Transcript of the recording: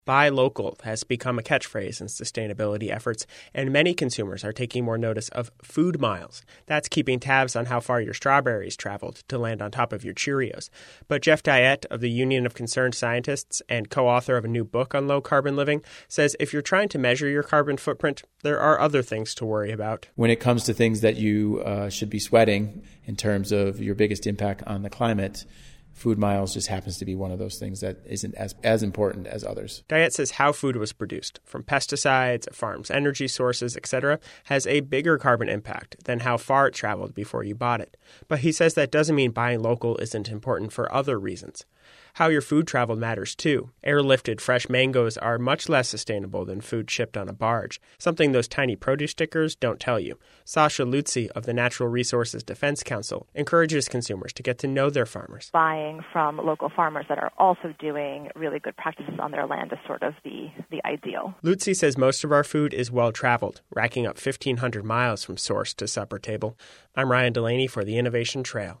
Buy local has become a catchphrase in sustainability efforts, and many consumers are taking more notice of food miles. That's keeping tabs on how far your strawberries traveled to land on top of your Cheerios. But Jeff Diet of the Union of Concerned Scientists and co-author of a new book on low-carbon living says if you're trying to measure your carbon footprint, there are other things to worry about. When it comes to things that you should be sweating in terms of your biggest impact on the climate, food miles just happens to be one of those things that isn't as important as others. Diet says how food was produced, from pesticides, a farm's energy sources, etc., has a bigger carbon impact than how far it traveled before you bought it. But he says that doesn't mean buying local isn't important for other reasons. How your food traveled matters too. Airlifted fresh mangoes are much less sustainable than food shipped on a barge, something those tiny produce stickers don't tell you. Sasha Lutzi of the Natural Resources Defense Council encourages consumers to get to know their farmers. Buying from local farmers that are also doing really good practices on their land is sort of the ideal. Lutzi says most of our food is well-traveled, racking up 1,500 miles from source to supper table. I'm Ryan Delaney for the Innovation Trail.